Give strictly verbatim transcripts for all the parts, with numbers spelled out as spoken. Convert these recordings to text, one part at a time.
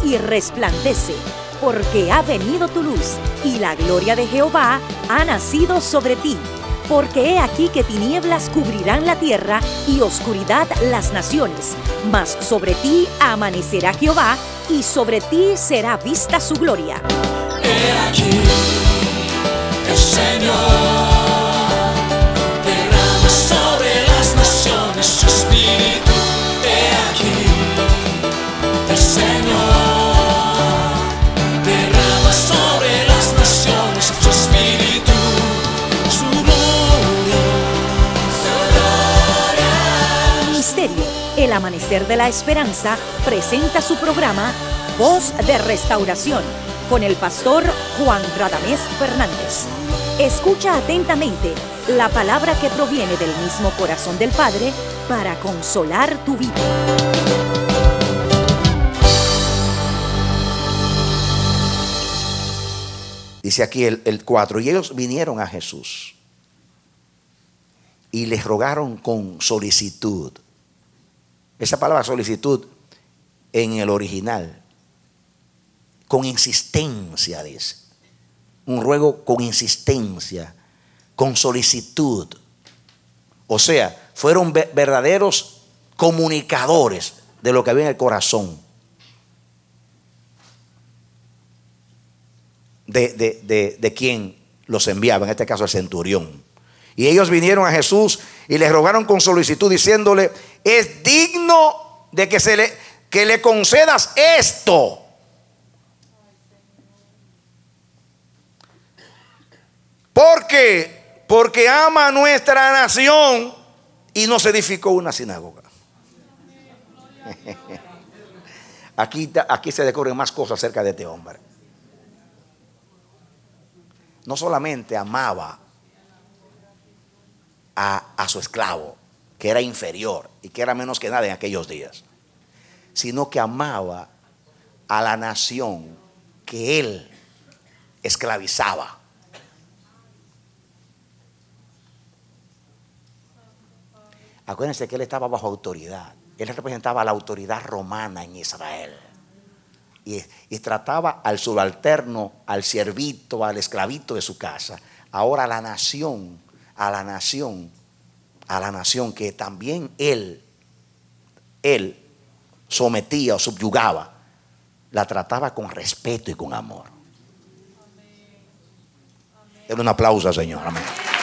y resplandece, porque ha venido tu luz, y la gloria de Jehová ha nacido sobre ti. Porque he aquí que tinieblas cubrirán la tierra, y oscuridad las naciones. Mas sobre ti amanecerá Jehová, y sobre ti será vista su gloria. He aquí, el Señor derrama sobre las naciones su espíritu. He aquí, el Señor derrama sobre las naciones su espíritu. Su gloria, su gloria. Ministerio El Amanecer de la Esperanza presenta su programa Voz de Restauración con el pastor Juan Radamés Fernández. Escucha atentamente la palabra que proviene del mismo corazón del Padre para consolar tu vida. Dice aquí el, el cuatro, y ellos vinieron a Jesús y les rogaron con solicitud. Esa palabra solicitud en el original, con insistencia, dice. Un ruego con insistencia, con solicitud. O sea, fueron verdaderos comunicadores de lo que había en el corazón de, de, de, de quien los enviaba, en este caso el centurión. Y ellos vinieron a Jesús y le rogaron con solicitud, diciéndole: es digno de que, se le, que le concedas esto. ¿Por qué? Porque ama a nuestra nación y nos edificó una sinagoga. Aquí, aquí se descubren más cosas acerca de este hombre. No solamente amaba a, a su esclavo, que era inferior y que era menos que nada en aquellos días, sino que amaba a la nación que él esclavizaba. Acuérdense que él estaba bajo autoridad. Él representaba la autoridad romana en Israel. Y, y trataba al subalterno, al siervito, al esclavito de su casa. Ahora a la nación, a la nación, a la nación que también él, él sometía o subyugaba, la trataba con respeto y con amor. Denle un aplauso al Señor. Amén.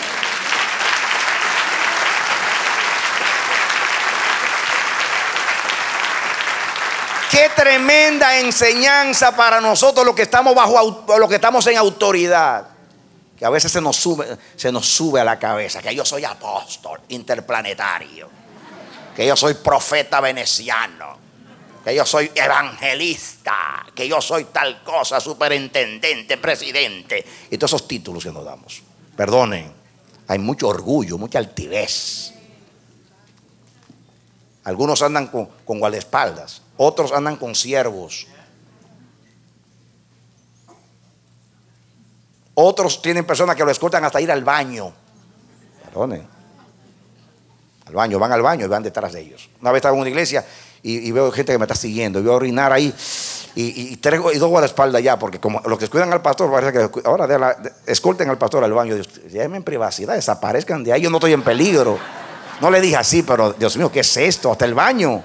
Qué tremenda enseñanza para nosotros los que estamos bajo, los que estamos en autoridad. Que a veces se nos sube, se nos sube a la cabeza que yo soy apóstol interplanetario, que yo soy profeta veneciano, que yo soy evangelista, que yo soy tal cosa, superintendente, presidente, y todos esos títulos que nos damos. Perdonen, hay mucho orgullo, mucha altivez. Algunos andan con, con guardaespaldas, otros andan con siervos, otros tienen personas que lo escoltan hasta ir al baño. Perdonen, al baño, van al baño y van detrás de ellos. Una vez estaba en una iglesia y, y veo gente que me está siguiendo, y veo orinar ahí y, y, y, tres, y dos guardaespaldas ya, porque como los que cuidan al pastor parece que ahora de la, de, escolten al pastor al baño. Llévenme en privacidad, desaparezcan de ahí, yo no estoy en peligro. No le dije así, pero Dios mío, ¿qué es esto? Hasta el baño.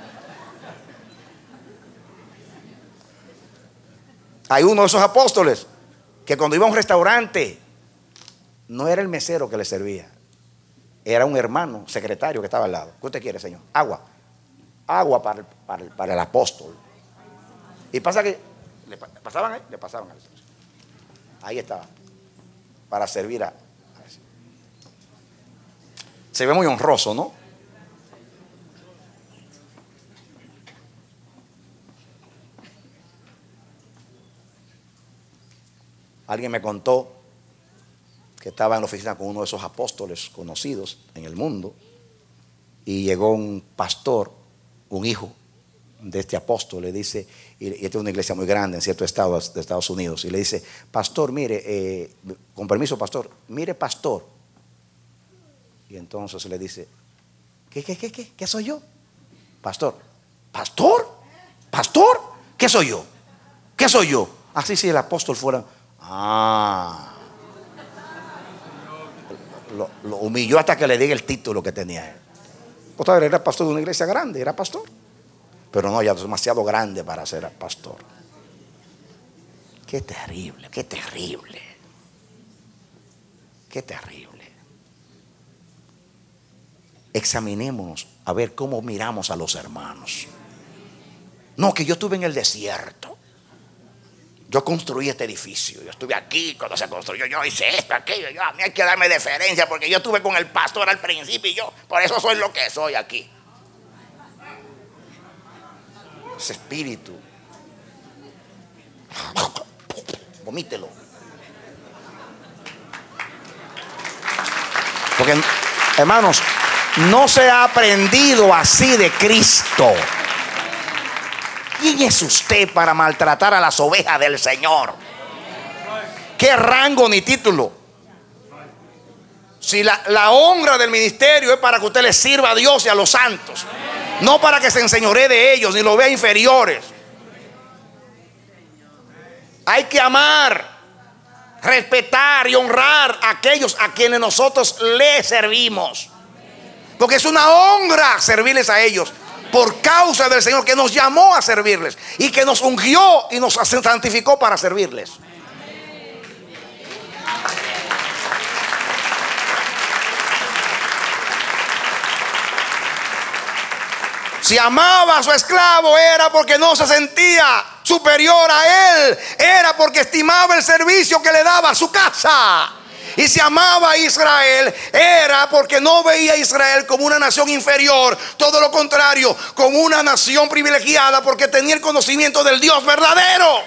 Hay uno de esos apóstoles que cuando iba a un restaurante, no era el mesero que le servía, era un hermano secretario que estaba al lado. ¿Qué usted quiere, señor? Agua. Agua para el, para el, para el apóstol. Y pasa que le pasaban ahí, le pasaban ahí. Ahí estaba, para servir a... Se ve muy honroso, ¿no? Alguien me contó que estaba en la oficina con uno de esos apóstoles conocidos en el mundo, y llegó un pastor, un hijo de este apóstol, le dice, y esta es una iglesia muy grande en cierto estado de Estados Unidos, y le dice: pastor, mire, eh, con permiso, pastor, mire, pastor. Y entonces le dice: ¿qué, qué, qué, qué? ¿Qué soy yo? Pastor. ¿Pastor? ¿Pastor? ¿Qué soy yo? ¿Qué soy yo? Así si el apóstol fuera. Ah. Lo, lo humilló hasta que le diga el título que tenía él. Pues era pastor de una iglesia grande, era pastor. Pero no, ya es demasiado grande para ser pastor. Qué terrible, qué terrible. Qué terrible. Examinémonos a ver cómo miramos a los hermanos. No, que yo estuve en el desierto. Yo construí este edificio. Yo estuve aquí cuando se construyó. Yo hice esto, aquello. Yo, a mí hay que darme deferencia porque yo estuve con el pastor al principio y yo por eso soy lo que soy aquí. Ese espíritu. Vomítelo. Porque, hermanos, no se ha aprendido así de Cristo. ¿Quién es usted para maltratar a las ovejas del Señor? ¿Qué rango ni título? Si la, la honra del ministerio es para que usted le sirva a Dios y a los santos, no para que se enseñoree de ellos ni los vea inferiores. Hay que amar, respetar y honrar a aquellos a quienes nosotros les servimos, porque es una honra servirles a ellos por causa del Señor que nos llamó a servirles y que nos ungió y nos santificó para servirles. Si amaba a su esclavo era porque no se sentía superior a él, era porque estimaba el servicio que le daba a su casa. Y si amaba a Israel era porque no veía a Israel como una nación inferior, todo lo contrario, como una nación privilegiada, porque tenía el conocimiento del Dios verdadero.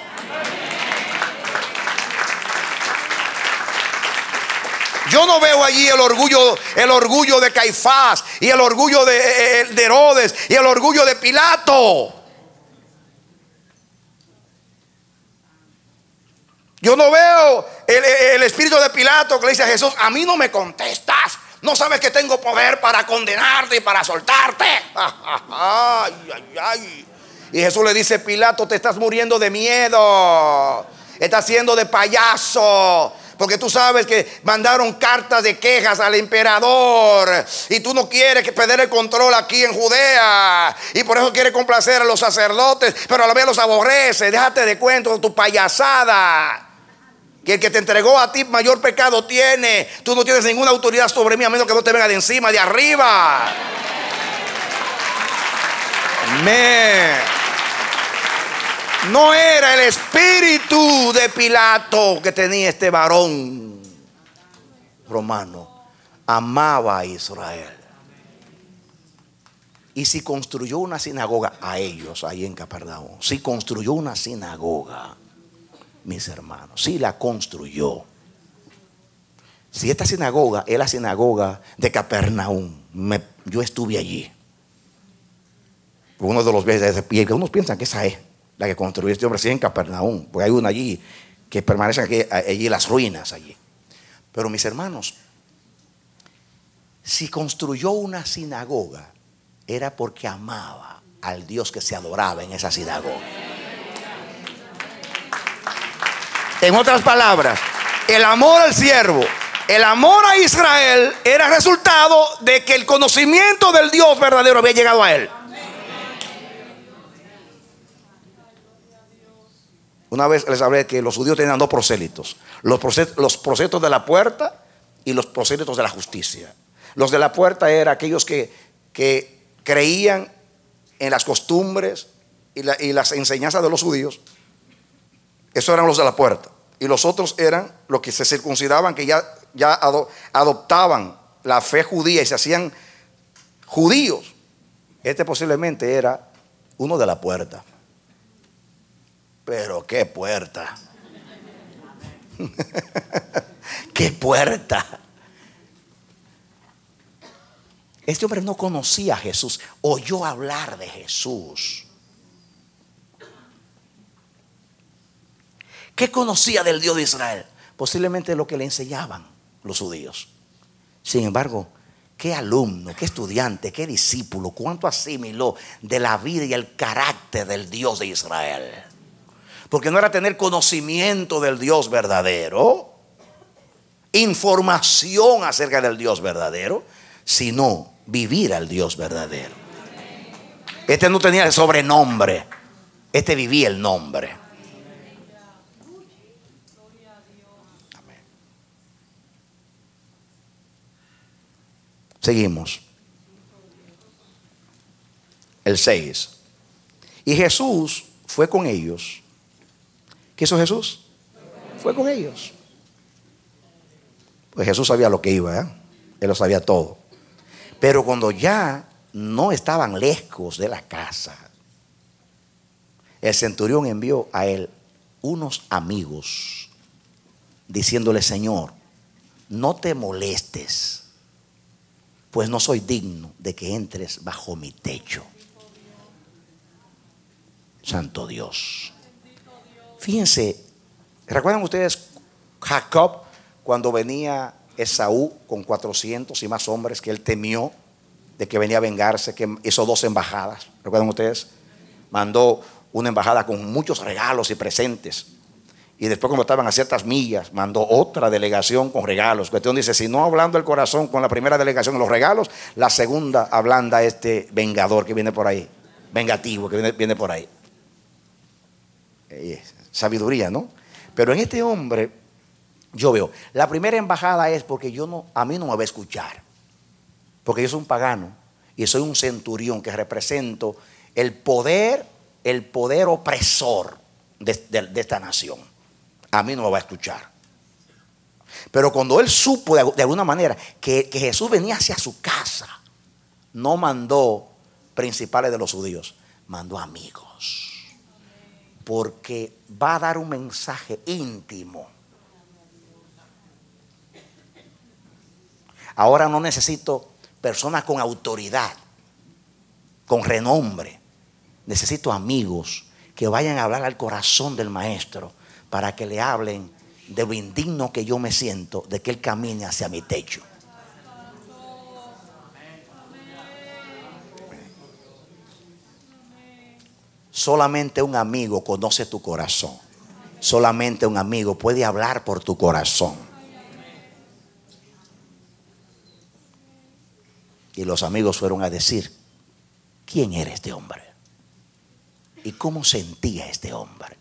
Yo no veo allí el orgullo, el orgullo de Caifás y el orgullo de, de Herodes y el orgullo de Pilato. Yo no veo el, el espíritu de Pilato que le dice a Jesús: a mí no me contestas, no sabes que tengo poder para condenarte y para soltarte. Ay, ay, ay. Y Jesús le dice: Pilato, te estás muriendo de miedo, estás siendo de payaso, porque tú sabes que mandaron cartas de quejas al emperador y tú no quieres que perder el control aquí en Judea, y por eso quieres complacer a los sacerdotes, pero a la vez los aborrece. Déjate de cuento de tu payasada. Que el que te entregó a ti mayor pecado tiene. Tú no tienes ninguna autoridad sobre mí a menos que no te venga de encima, de arriba. Amén. No era el espíritu de Pilato que tenía este varón romano. Amaba a Israel. Y si construyó una sinagoga a ellos ahí en Capernaum, si construyó una sinagoga, mis hermanos, si la construyó. Si esta sinagoga es la sinagoga de Capernaum, me, yo estuve allí. Uno de los viajes, y algunos piensan que esa es la que construyó este hombre, sí, en Capernaum, porque hay una allí que permanecen aquí, allí las ruinas allí. Pero mis hermanos, si construyó una sinagoga, era porque amaba al Dios que se adoraba en esa sinagoga. En otras palabras, el amor al siervo, el amor a Israel era resultado de que el conocimiento del Dios verdadero había llegado a él. Una vez les hablé que los judíos tenían dos prosélitos: los prosélitos, los prosélitos de la puerta y los prosélitos de la justicia. Los de la puerta eran aquellos que, que creían en las costumbres y, la, y las enseñanzas de los judíos. Esos eran los de la puerta. Y los otros eran los que se circuncidaban, que ya, ya adoptaban la fe judía y se hacían judíos. Este posiblemente era uno de la puerta. Pero qué puerta. Qué puerta. Este hombre no conocía a Jesús, oyó hablar de Jesús. ¿Qué conocía del Dios de Israel? Posiblemente lo que le enseñaban los judíos. Sin embargo, qué alumno, qué estudiante, qué discípulo, cuánto asimiló de la vida y el carácter del Dios de Israel. Porque no era tener conocimiento del Dios verdadero, información acerca del Dios verdadero, sino vivir al Dios verdadero. Este no tenía el sobrenombre, este vivía el nombre. Amén. Seguimos. El seis. Y Jesús fue con ellos. ¿Qué hizo Jesús? Fue con ellos. Pues Jesús sabía lo que iba, ¿eh? Él lo sabía todo. Pero cuando ya no estaban lejos de la casa, el centurión envió a él unos amigos, diciéndole: Señor, no te molestes, pues no soy digno de que entres bajo mi techo. Santo Dios. Fíjense, ¿recuerdan ustedes Jacob cuando venía Esaú con cuatrocientos y más hombres, que él temió de que venía a vengarse, que hizo dos embajadas? ¿Recuerdan ustedes? Mandó una embajada con muchos regalos y presentes, y después, cuando estaban a ciertas millas, mandó otra delegación con regalos. Cuestión dice: si no hablando el corazón con la primera delegación en los regalos, la segunda ablanda a este vengador que viene por ahí, vengativo que viene, viene por ahí. Eh, sabiduría, ¿no? Pero en este hombre yo veo, la primera embajada es porque yo no, a mí no me va a escuchar, porque yo soy un pagano y soy un centurión que represento el poder, el poder opresor de, de, de esta nación. A mí no me va a escuchar. Pero cuando él supo de, de alguna manera que, que Jesús venía hacia su casa, no mandó principales de los judíos, mandó amigos, porque va a dar un mensaje íntimo. Ahora no necesito personas con autoridad, con renombre. Necesito amigos que vayan a hablar al corazón del maestro, para que le hablen de lo indigno que yo me siento de que él camine hacia mi techo. Solamente un amigo conoce tu corazón. Solamente un amigo puede hablar por tu corazón. Y los amigos fueron a decir: ¿quién era este hombre? ¿Y cómo sentía este hombre?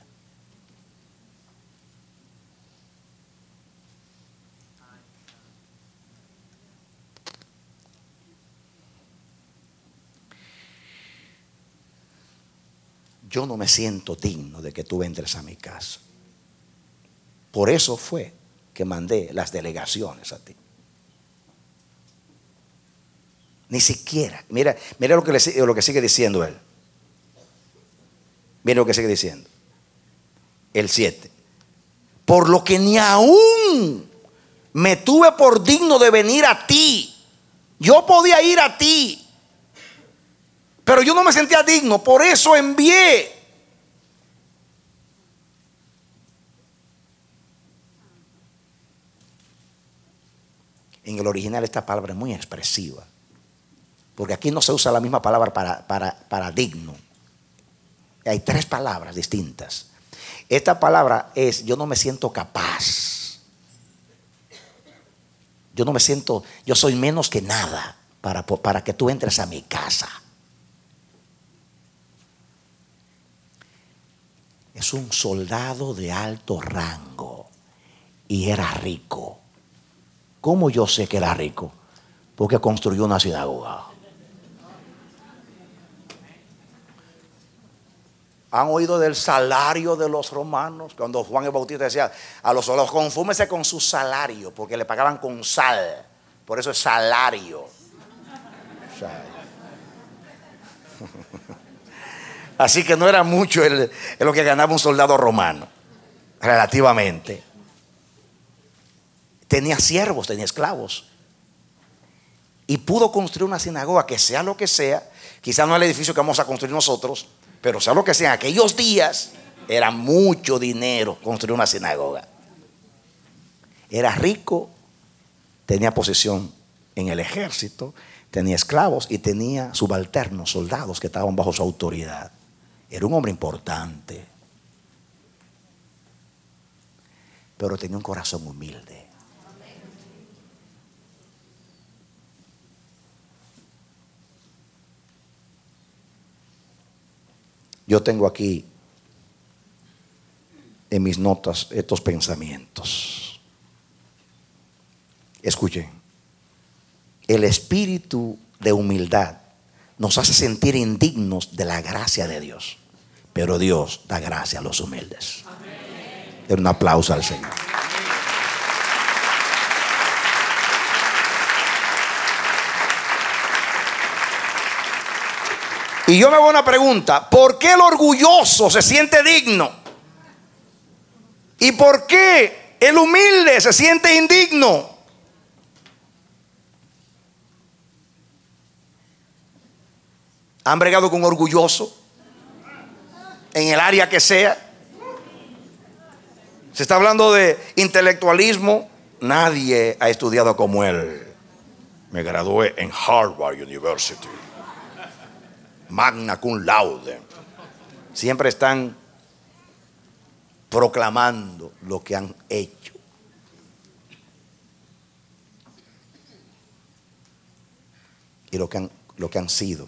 Yo no me siento digno de que tú entres a mi casa. Por eso fue que mandé las delegaciones a ti. Ni siquiera, mira, mira lo que, le, lo que sigue diciendo él. Mira lo que sigue diciendo. El siete. Por lo que ni aún me tuve por digno de venir a ti. Yo podía ir a ti, pero yo no me sentía digno, por eso envié. En el original esta palabra es muy expresiva, porque aquí no se usa la misma palabra para, para, para digno. Hay tres palabras distintas. Esta palabra es: yo no me siento capaz. Yo no me siento, yo soy menos que nada para, para que tú entres a mi casa. Es un soldado de alto rango y era rico. ¿Cómo yo sé que era rico? Porque construyó una sinagoga. ¿Han oído del salario de los romanos? Cuando Juan el Bautista decía a los soldados: confúmese con su salario, porque le pagaban con sal. Por eso es salario. Sal. Así que no era mucho el, el lo que ganaba un soldado romano, relativamente. Tenía siervos, tenía esclavos. Y pudo construir una sinagoga que, sea lo que sea, quizás no el edificio que vamos a construir nosotros, pero sea lo que sea, en aquellos días era mucho dinero construir una sinagoga. Era rico, tenía posición en el ejército, tenía esclavos y tenía subalternos, soldados que estaban bajo su autoridad. Era un hombre importante. pero tenía un corazón humilde. Yo tengo aquí en mis notas estos pensamientos. Escuchen. El espíritu de humildad nos hace sentir indignos de la gracia de Dios, pero Dios da gracia a los humildes. Den un aplauso al Señor. Y yo me hago una pregunta: ¿por qué el orgulloso se siente digno? ¿Y por qué el humilde se siente indigno? ¿Han bregado con orgulloso en el área que sea? Se está hablando de intelectualismo. Nadie ha estudiado como él. Me gradué en Harvard University, magna cum laude. Siempre están proclamando lo que han hecho. Y lo que han, lo que han sido.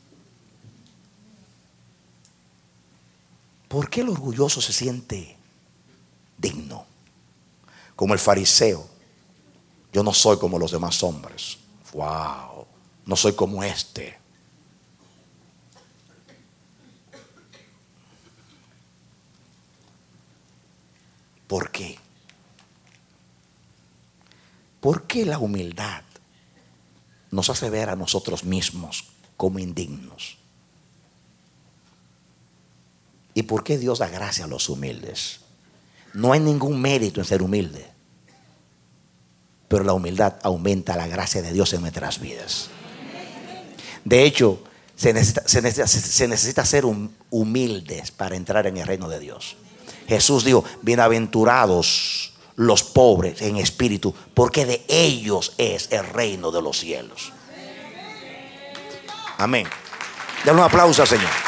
¿Por qué el orgulloso se siente digno? Como el fariseo. Yo no soy como los demás hombres. Wow, no soy como este. ¿Por qué? ¿Por qué la humildad nos hace ver a nosotros mismos como indignos? ¿Y por qué Dios da gracia a los humildes? No hay ningún mérito en ser humilde, pero la humildad aumenta la gracia de Dios en nuestras vidas. De hecho, se necesita, se necesita, se necesita ser humildes para entrar en el reino de Dios. Jesús dijo: bienaventurados los pobres en espíritu, porque de ellos es el reino de los cielos. Amén. Dale un aplauso al Señor.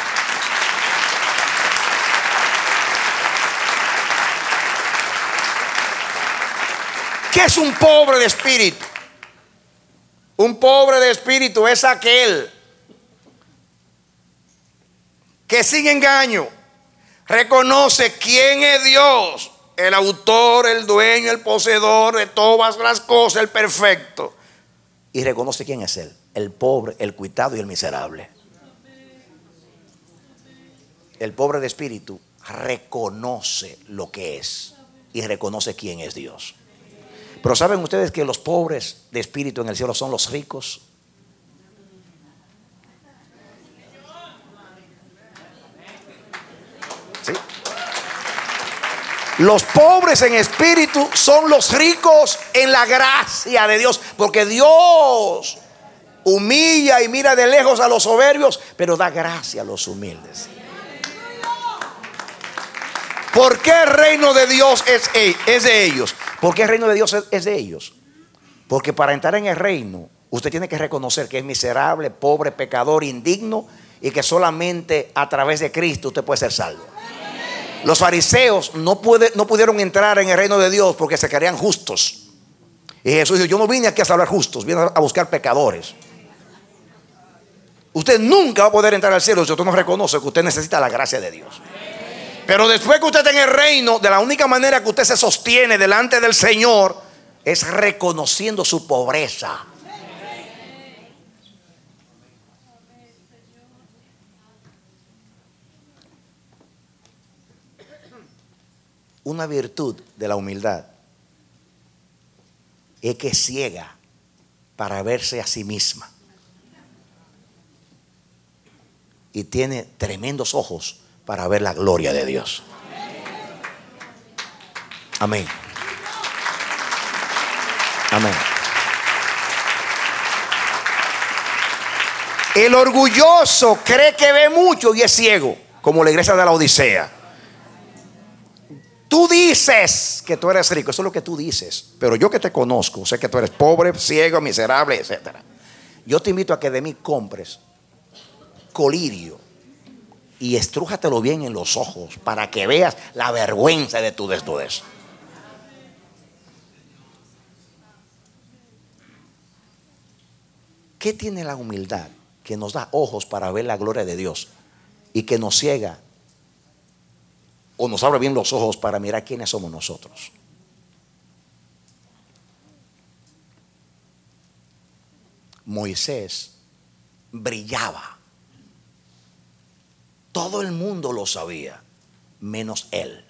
¿Qué es un pobre de espíritu? Un pobre de espíritu es aquel que sin engaño reconoce quién es Dios, el autor, el dueño, el poseedor de todas las cosas, el perfecto. Y reconoce quién es Él, el pobre, el cuitado y el miserable. El pobre de espíritu reconoce lo que es y reconoce quién es Dios. Pero ¿saben ustedes que los pobres de espíritu en el cielo son los ricos? ¿Sí? Los pobres en espíritu son los ricos en la gracia de Dios, porque Dios humilla y mira de lejos a los soberbios, pero da gracia a los humildes. ¿Por qué el reino de Dios es, es de ellos? ¿Por qué el reino de Dios es, es de ellos? Porque para entrar en el reino, usted tiene que reconocer que es miserable, pobre, pecador, indigno, y que solamente a través de Cristo usted puede ser salvo. Los fariseos no, puede, no pudieron entrar en el reino de Dios porque se creían justos. Y Jesús dijo: yo no vine aquí a salvar justos, vine a buscar pecadores. Usted nunca va a poder entrar al cielo si usted no reconoce que usted necesita la gracia de Dios. Pero después que usted está en el reino, de la única manera que usted se sostiene delante del Señor es reconociendo su pobreza. Una virtud de la humildad es que es ciega para verse a sí misma y tiene tremendos ojos para ver la gloria de Dios. Amén. Amén. El orgulloso cree que ve mucho y es ciego, como la iglesia de la Odisea. Tú dices que tú eres rico, eso es lo que tú dices, pero yo que te conozco, sé que tú eres pobre, ciego, miserable, etcétera. Yo te invito a que de mí compres colirio y estrújatelo bien en los ojos para que veas la vergüenza de tu desnudez. ¿Qué tiene la humildad? Que nos da ojos para ver la gloria de Dios y que nos ciega o nos abre bien los ojos para mirar quiénes somos nosotros. Moisés brillaba. Todo el mundo lo sabía, menos él.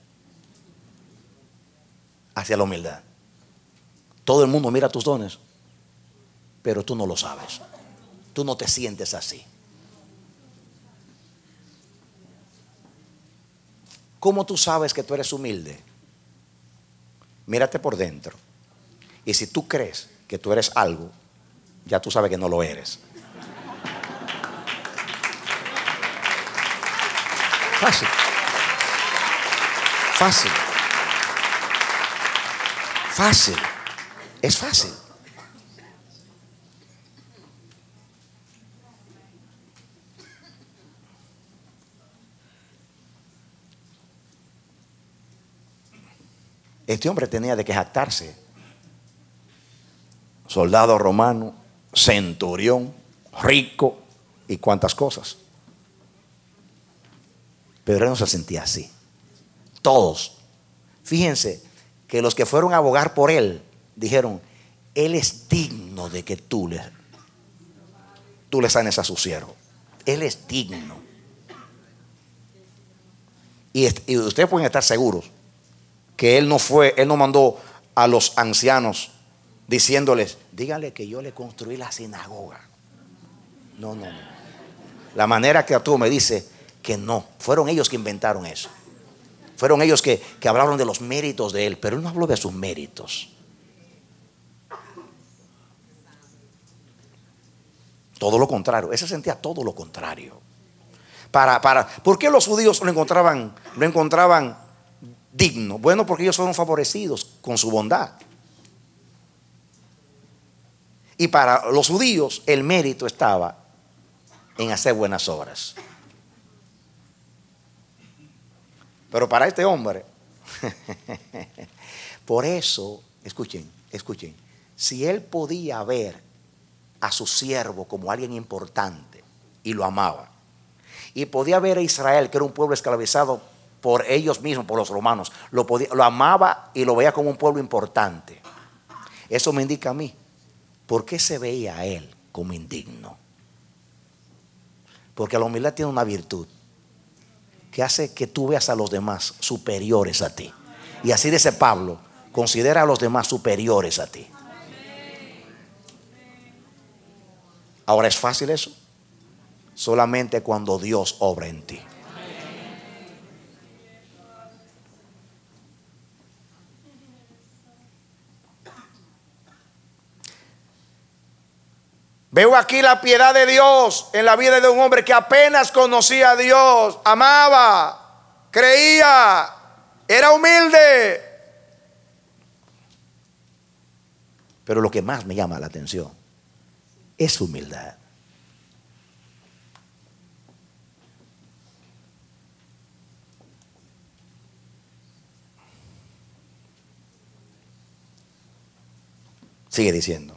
Hacia la humildad. Todo el mundo mira tus dones, pero tú no lo sabes. Tú no te sientes así. ¿Cómo tú sabes que tú eres humilde? Mírate por dentro. Y si tú crees que tú eres algo, ya tú sabes que no lo eres. Fácil. Fácil. Fácil. Es fácil. Este hombre tenía de qué jactarse. Soldado romano, centurión, rico y cuantas cosas. Pero él no se sentía así. Todos. Fíjense que los que fueron a abogar por él dijeron: él es digno de que tú le, tú le sanes a su siervo. Él es digno. Y, y ustedes pueden estar seguros que él no fue, él no mandó a los ancianos diciéndoles: díganle que yo le construí la sinagoga. No, no, no. La manera que actuó me dice que no. Fueron ellos que inventaron eso. Fueron ellos que, que hablaron de los méritos de él, pero él no habló de sus méritos. Todo lo contrario. Él se sentía todo lo contrario. Para, para, ¿por qué los judíos lo encontraban, lo encontraban digno? Bueno, porque ellos fueron favorecidos con su bondad. Y para los judíos el mérito estaba en hacer buenas obras. Pero para este hombre, por eso, escuchen, escuchen, si él podía ver a su siervo como alguien importante y lo amaba, y podía ver a Israel, que era un pueblo esclavizado por ellos mismos, por los romanos, lo, podía, lo amaba y lo veía como un pueblo importante, eso me indica a mí por qué se veía a él como indigno. Porque la humildad tiene una virtud que hace que tú veas a los demás superiores a ti. Y así dice Pablo: considera a los demás superiores a ti. Ahora, ¿es fácil eso? Solamente cuando Dios obra en ti. Veo aquí la piedad de Dios en la vida de un hombre que apenas conocía a Dios, amaba, creía, era humilde. Pero lo que más me llama la atención es su humildad. Sigue diciendo: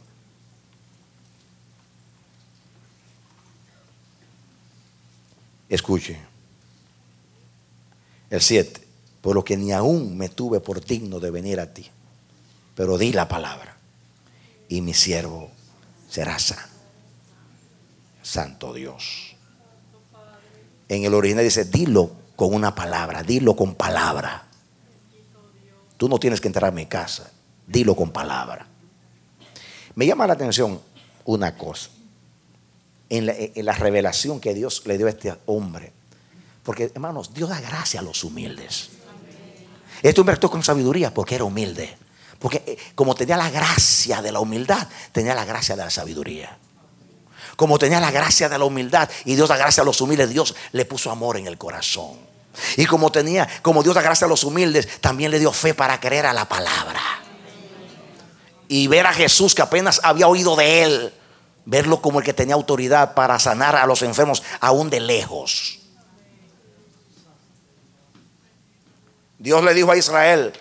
escuche el siete, por lo que ni aún me tuve por digno de venir a ti, pero di la palabra y mi siervo será sano. Santo Dios. En el original dice: dilo con una palabra, dilo con palabra. Tú no tienes que entrar a mi casa, dilo con palabra. Me llama la atención una cosa. En la, en la revelación que Dios le dio a este hombre. Porque, hermanos, Dios da gracia a los humildes. Este hombre actuó con sabiduría porque era humilde. Porque como tenía la gracia de la humildad, tenía la gracia de la sabiduría. Como tenía la gracia de la humildad y Dios da gracia a los humildes, Dios le puso amor en el corazón. Y como tenía, como Dios da gracia a los humildes, también le dio fe para creer a la palabra. Y ver a Jesús, que apenas había oído de él, verlo como el que tenía autoridad para sanar a los enfermos aún de lejos. Dios le dijo a Israel: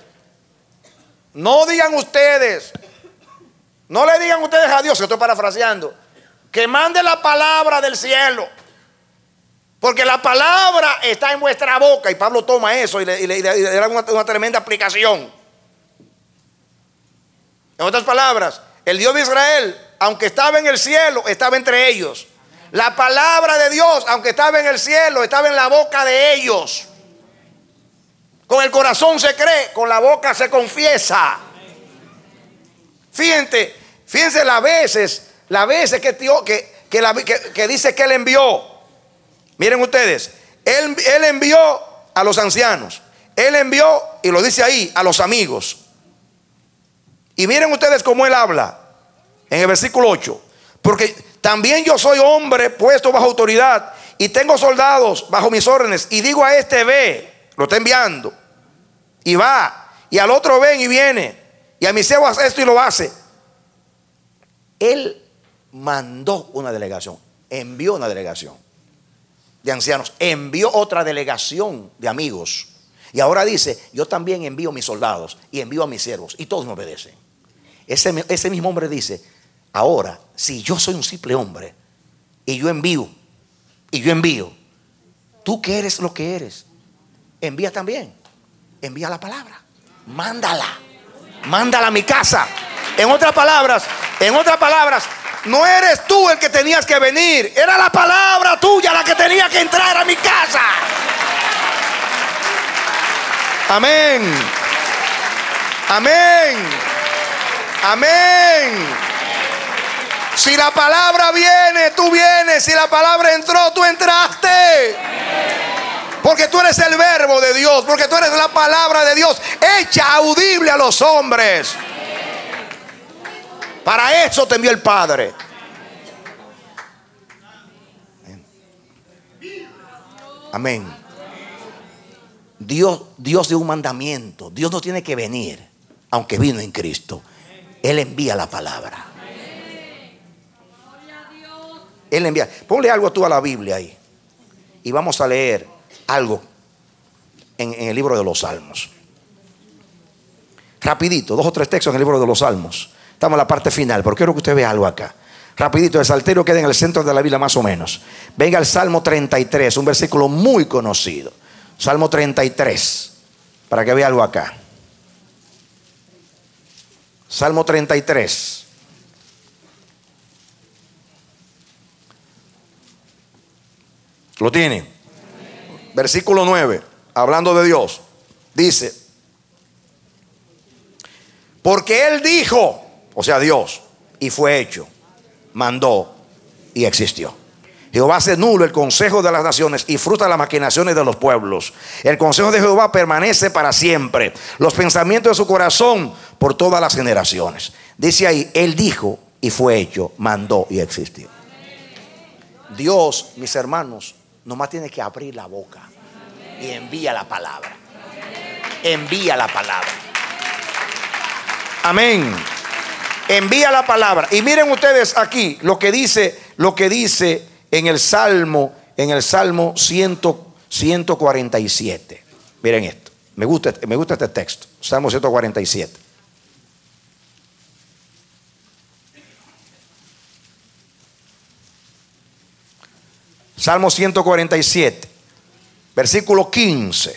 no digan ustedes, no le digan ustedes a Dios, que estoy parafraseando, que mande la palabra del cielo. Porque la palabra está en vuestra boca. Y Pablo toma eso y le, y le, y le da una, una tremenda aplicación. En otras palabras, el Dios de Israel, aunque estaba en el cielo, estaba entre ellos. La palabra de Dios, aunque estaba en el cielo, estaba en la boca de ellos. Con el corazón se cree, con la boca se confiesa. Fíjense, fíjense las veces, las veces que, tío, que, que, la, que, que dice que él envió. Miren ustedes, él, él envió a los ancianos, él envió, y lo dice ahí, a los amigos. Y miren ustedes cómo él habla en el versículo ocho. Porque también yo soy hombre puesto bajo autoridad y tengo soldados bajo mis órdenes. Y digo a este ve, lo está enviando, y va. Y al otro ven y viene. Y a mi siervo hace esto y lo hace. Él mandó una delegación, envió una delegación de ancianos, envió otra delegación de amigos. Y ahora dice, yo también envío mis soldados y envío a mis siervos. Y todos me obedecen. Ese, ese mismo hombre dice, ahora, si yo soy un simple hombre y yo envío, y yo envío, tú que eres lo que eres, envía también. Envía la palabra. Mándala. Mándala a mi casa. En otras palabras, en otras palabras, no eres tú el que tenías que venir. Era la palabra tuya la que tenía que entrar a mi casa. Amén. Amén. Amén. Si la palabra viene, tú vienes. Si la palabra entró, tú entraste. Porque tú eres el verbo de Dios. Porque tú eres la palabra de Dios hecha audible a los hombres. Para eso te envió el Padre. Amén. Dios, Dios dio un mandamiento. Dios no tiene que venir, aunque vino en Cristo. Él envía la palabra. Él envía. Ponle algo tú a la Biblia ahí. Y vamos a leer algo en, en el libro de los Salmos. Rapidito, dos o tres textos en el libro de los Salmos. Estamos en la parte final, pero quiero que usted vea algo acá. Rapidito, el salterio queda en el centro de la Biblia más o menos. Venga al Salmo treinta y tres, un versículo muy conocido. Salmo treinta y tres, para que vea algo acá. Salmo treinta y tres. ¿Lo tiene? Versículo nueve, hablando de Dios. Dice, porque Él dijo, o sea Dios, y fue hecho, mandó y existió. Jehová hace nulo el consejo de las naciones y frustra las maquinaciones de los pueblos. El consejo de Jehová permanece para siempre, los pensamientos de su corazón por todas las generaciones. Dice ahí, Él dijo y fue hecho, mandó y existió. Dios, mis hermanos, nomás tiene que abrir la boca y envía la palabra. Envía la palabra. Amén. Envía la palabra. Y miren ustedes aquí lo que dice, lo que dice en el Salmo, en el Salmo ciento cuarenta y siete. Miren esto. Me gusta, me gusta este texto. Salmo ciento cuarenta y siete. Salmo ciento cuarenta y siete, versículo quince.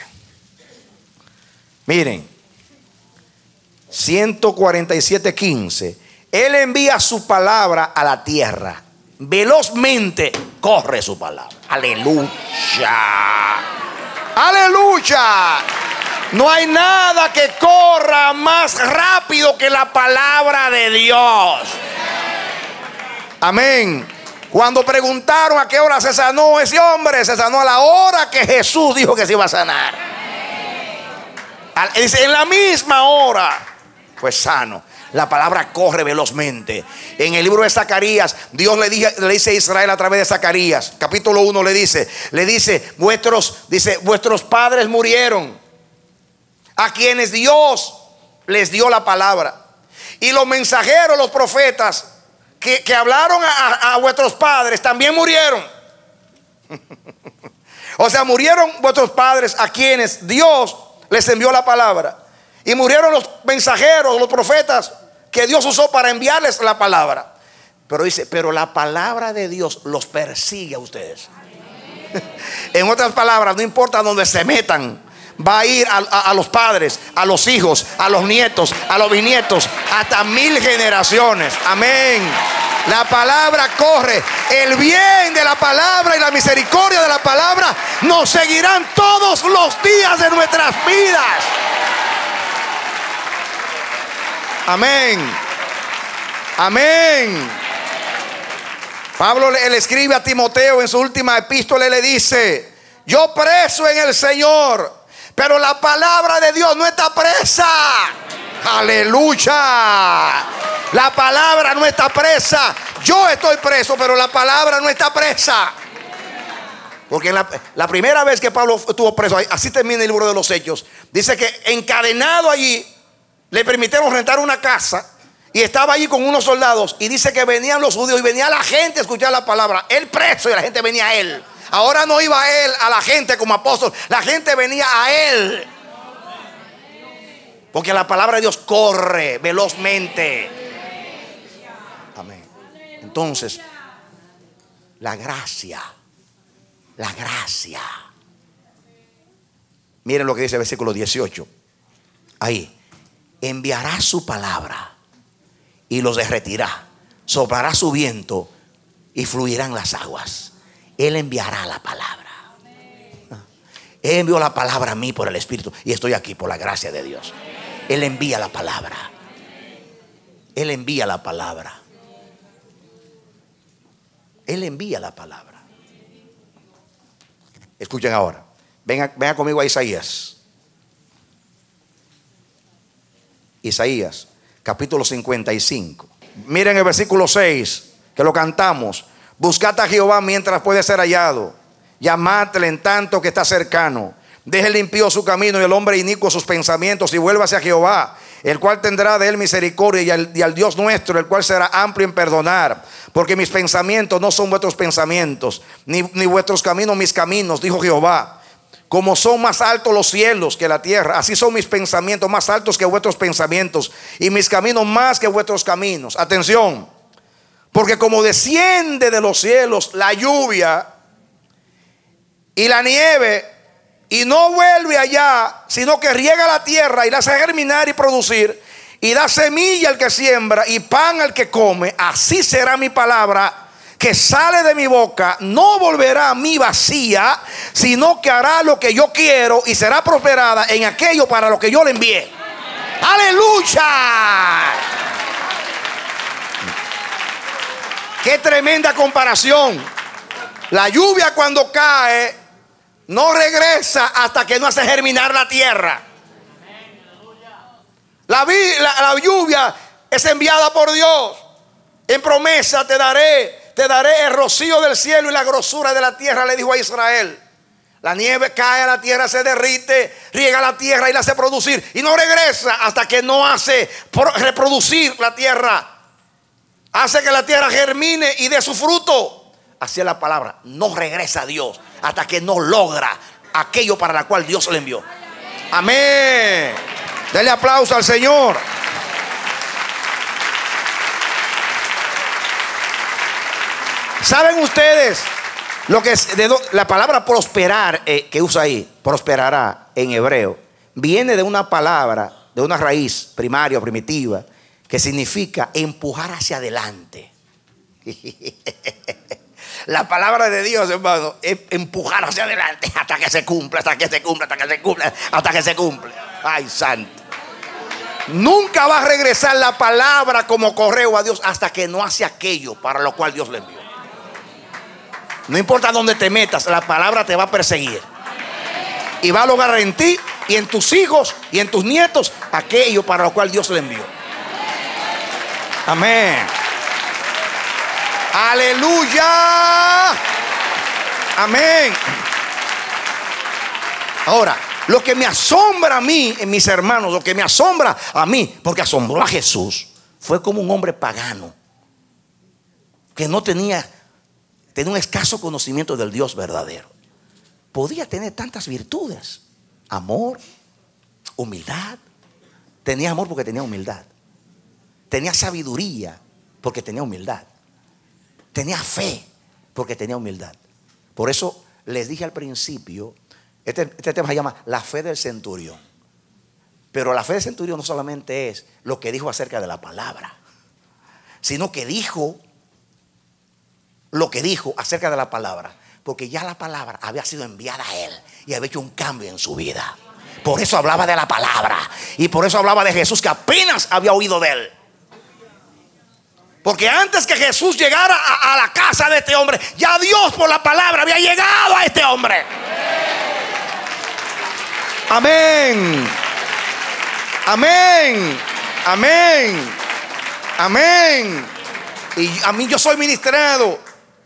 Miren, ciento cuarenta y siete, quince. Él envía su palabra a la tierra. Velozmente corre su palabra. Aleluya. Aleluya. No hay nada que corra más rápido que la palabra de Dios. Amén. Cuando preguntaron a qué hora se sanó ese hombre, se sanó a la hora que Jesús dijo que se iba a sanar. Dice, en la misma hora fue sano. La palabra corre velozmente. En el libro de Zacarías, Dios le, dije, le dice a Israel a través de Zacarías, capítulo uno, le dice, le dice, vuestros, dice, vuestros padres murieron, a quienes Dios les dio la palabra. Y los mensajeros, los profetas, Que, que hablaron a, a, a vuestros padres, también murieron. O sea, murieron vuestros padres a quienes Dios les envió la palabra. Y murieron los mensajeros, los profetas que Dios usó para enviarles la palabra. Pero dice, pero la palabra de Dios los persigue a ustedes. En otras palabras, no importa dónde se metan, va a ir a, a, a los padres, a los hijos, a los nietos, a los bisnietos, hasta mil generaciones. Amén. La palabra corre. El bien de la palabra y la misericordia de la palabra nos seguirán todos los días de nuestras vidas. Amén. Amén. Pablo le, le escribe a Timoteo en su última epístola y le dice: yo preso en el Señor, pero la palabra de Dios no está presa. Aleluya. La palabra no está presa. Yo estoy preso, pero la palabra no está presa. Porque la, la primera vez que Pablo estuvo preso, así termina el libro de los Hechos, dice que encadenado allí le permitieron rentar una casa y estaba allí con unos soldados, y dice que venían los judíos y venía la gente a escuchar la palabra. Él preso y la gente venía a él. Ahora no iba él a la gente como apóstol, la gente venía a él. Porque la palabra de Dios corre velozmente. Amén. Entonces, la gracia, la gracia. Miren lo que dice el versículo dieciocho. Ahí, enviará su palabra y los derretirá, soplará su viento y fluirán las aguas. Él enviará la palabra. Él envió la palabra a mí por el Espíritu, y estoy aquí por la gracia de Dios. Él envía la palabra. Él envía la palabra. Él envía la palabra. Escuchen ahora. Vengan, vengan conmigo a Isaías. Isaías capítulo cincuenta y cinco. Miren el versículo seis, que lo cantamos. Buscad a Jehová mientras puede ser hallado, llamadle en tanto que está cercano. Deje el impío su camino y el hombre inicuo sus pensamientos, y vuélvase a Jehová, el cual tendrá de él misericordia, y al, y al Dios nuestro, el cual será amplio en perdonar. Porque mis pensamientos no son vuestros pensamientos, ni, ni vuestros caminos mis caminos, dijo Jehová. Como son más altos los cielos que la tierra, así son mis pensamientos más altos que vuestros pensamientos, y mis caminos más que vuestros caminos. Atención, porque como desciende de los cielos la lluvia y la nieve, y no vuelve allá, sino que riega la tierra y la hace germinar y producir, y da semilla al que siembra y pan al que come, así será mi palabra que sale de mi boca. No volverá a mí vacía, sino que hará lo que yo quiero y será prosperada en aquello para lo que yo le envié. ¡Aleluya! ¡Qué tremenda comparación! La lluvia, cuando cae, no regresa hasta que no hace germinar la tierra. La, la, la lluvia es enviada por Dios. En promesa te daré Te daré el rocío del cielo y la grosura de la tierra, le dijo a Israel. La nieve cae a la tierra, se derrite, riega la tierra y la hace producir, y no regresa hasta que no hace reproducir la tierra. Hace que la tierra germine y dé su fruto. Así es la palabra. No regresa a Dios hasta que no logra aquello para la cual Dios le envió. Amén. Denle aplauso al Señor. ¿Saben ustedes lo que es de do, la palabra prosperar eh, que usa ahí? Prosperará en hebreo viene de una palabra, de una raíz primaria o primitiva, que significa empujar hacia adelante. La palabra de Dios, hermano, es empujar hacia adelante hasta que se cumpla, hasta que se cumpla, hasta que se cumpla, hasta que se cumple. Ay, santo. Nunca va a regresar la palabra como correo a Dios hasta que no hace aquello para lo cual Dios le envió. No importa dónde te metas, la palabra te va a perseguir y va a lograr en ti y en tus hijos y en tus nietos aquello para lo cual Dios le envió. Amén. Aleluya. Amén. Ahora, lo que me asombra a mí, mis hermanos, lo que me asombra a mí, porque asombró a Jesús, fue como un hombre pagano que no tenía, tenía un escaso conocimiento del Dios verdadero. Podía tener tantas virtudes: amor, humildad. Tenía amor porque tenía humildad. Tenía sabiduría porque tenía humildad. tenía fe, porque tenía humildad. Por eso les dije al principio, este, este tema se llama la fe del centurión. Pero la fe del centurión no solamente es lo que dijo acerca de la palabra, sino que dijo lo que dijo acerca de la palabra, porque ya la palabra había sido enviada a él y había hecho un cambio en su vida. Por eso hablaba de la palabra, y por eso hablaba de Jesús, que apenas había oído de él. Porque antes que Jesús llegara a, a la casa de este hombre, ya Dios por la palabra había llegado a este hombre. Amén. Amén. Amén. Amén. Y a mí, yo soy ministrado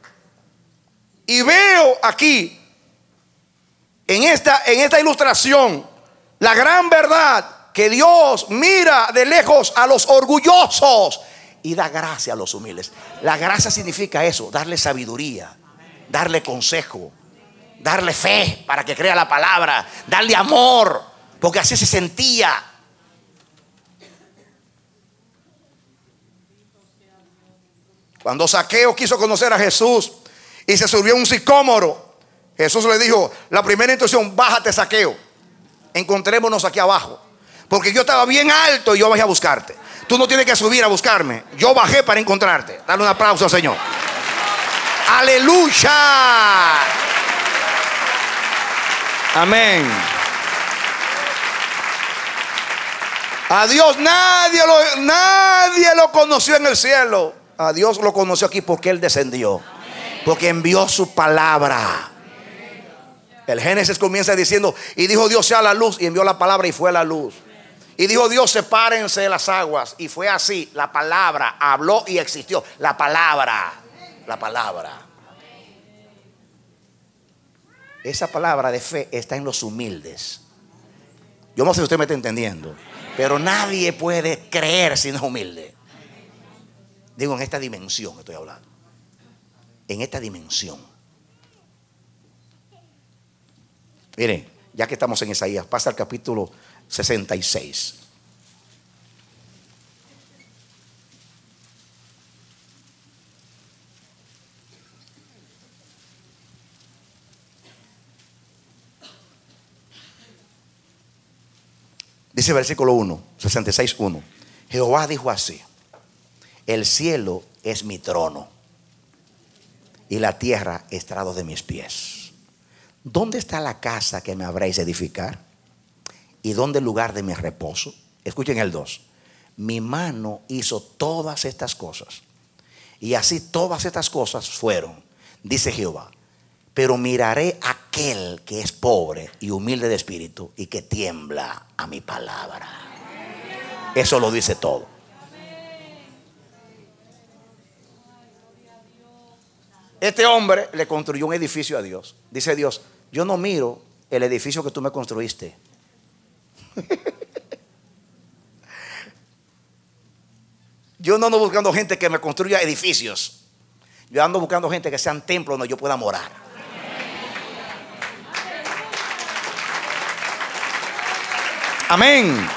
y veo aquí en esta, en esta ilustración la gran verdad, que Dios mira de lejos a los orgullosos y da gracia a los humildes. La gracia significa eso, darle sabiduría, darle consejo, darle fe para que crea la palabra, darle amor, porque así se sentía. Cuando Zaqueo quiso conocer a Jesús y se subió a un sicómoro, Jesús le dijo, la primera instrucción: bájate, Zaqueo, encontrémonos aquí abajo, porque yo estaba bien alto y yo bajé a buscarte. Tú no tienes que subir a buscarme, yo bajé para encontrarte. Dale un aplauso al Señor. Aleluya. Amén. A Dios nadie lo, nadie lo conoció en el cielo. A Dios lo conoció aquí porque Él descendió, porque envió su palabra. El Génesis comienza diciendo: y dijo Dios sea la luz, y envió la palabra y fue la luz. Y dijo Dios: sepárense las aguas, y fue así. La palabra habló y existió. La palabra, la palabra. Esa palabra de fe está en los humildes. Yo no sé si usted me está entendiendo, pero nadie puede creer si no es humilde. Digo, en esta dimensión estoy hablando. En esta dimensión. Miren, ya que estamos en Isaías, pasa al capítulo sesenta y seis. Dice versículo uno, sesenta y seis, uno. Jehová dijo así: el cielo es mi trono y la tierra estrado de mis pies. ¿Dónde está la casa que me habréis de edificar? ¿Y dónde el lugar de mi reposo? Escuchen el dos. Mi mano hizo todas estas cosas, y así todas estas cosas fueron, dice Jehová. Pero miraré a aquel que es pobre y humilde de espíritu, y que tiembla a mi palabra. Eso lo dice todo. Este hombre le construyó un edificio a Dios. Dice Dios: yo no miro el edificio que tú me construiste. Yo no ando buscando gente que me construya edificios. Yo ando buscando gente que sean templos donde yo pueda morar. Amén.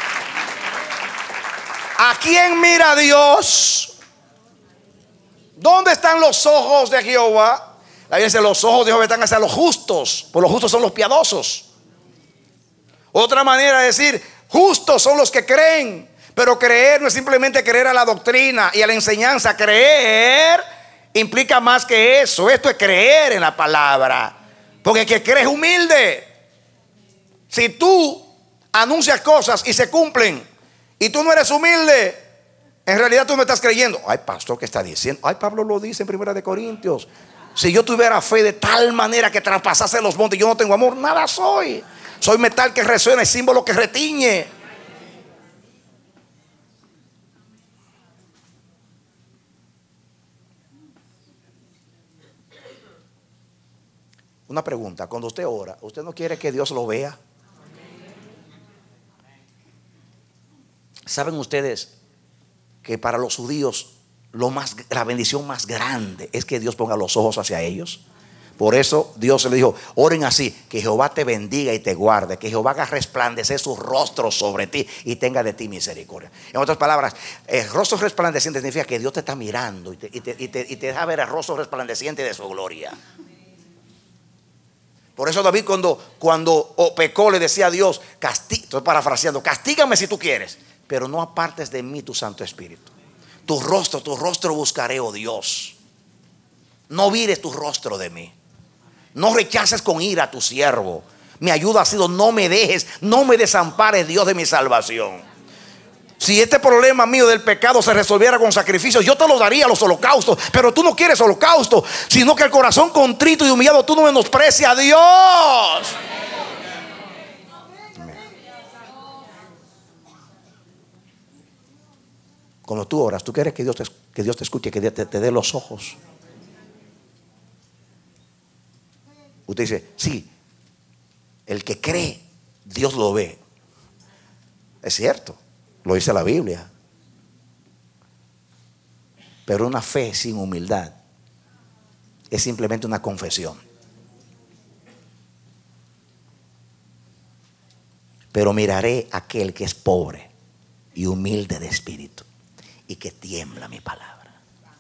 ¿A quién mira Dios? ¿Dónde están los ojos de Jehová? La Biblia dice: los ojos de Jehová están hacia los justos, por los justos son los piadosos. Otra manera de decir, justos son los que creen. Pero creer no es simplemente creer a la doctrina y a la enseñanza. Creer implica más que eso. Esto es creer en la palabra, porque el que cree es humilde. Si tú anuncias cosas y se cumplen y tú no eres humilde, en realidad tú no estás creyendo. Ay, pastor, ¿qué está diciendo? Ay, Pablo lo dice en Primera de Corintios: si yo tuviera fe de tal manera que traspasase los montes, yo no tengo amor, nada soy. Soy metal que resuena, símbolo que retiñe. Una pregunta: cuando usted ora, ¿usted no quiere que Dios lo vea? ¿Saben ustedes que para los judíos lo más, la bendición más grande es que Dios ponga los ojos hacia ellos? Por eso Dios le dijo, oren así, que Jehová te bendiga y te guarde, que Jehová haga resplandecer su rostro sobre ti y tenga de ti misericordia. En otras palabras, el rostro resplandeciente significa que Dios te está mirando y te, y te, y te, y te deja ver el rostro resplandeciente de su gloria. Por eso David cuando, cuando pecó le decía a Dios, Casti- estoy parafraseando, castígame si tú quieres, pero no apartes de mí tu Santo Espíritu. Tu rostro, tu rostro buscaré, oh Dios. No vires tu rostro de mí. No rechaces con ira a tu siervo. Mi ayuda ha sido, no me dejes, no me desampares, Dios de mi salvación. Si este problema mío del pecado se resolviera con sacrificios, yo te lo daría a los holocaustos. Pero tú no quieres holocausto, sino que el corazón contrito y humillado tú no menosprecias a Dios. Cuando tú oras, tú quieres que Dios te, que Dios te escuche, que te, te dé los ojos. Usted dice, sí, el que cree, Dios lo ve. Es cierto, lo dice la Biblia. Pero una fe sin humildad es simplemente una confesión. Pero miraré a aquel que es pobre y humilde de espíritu y que tiembla mi palabra.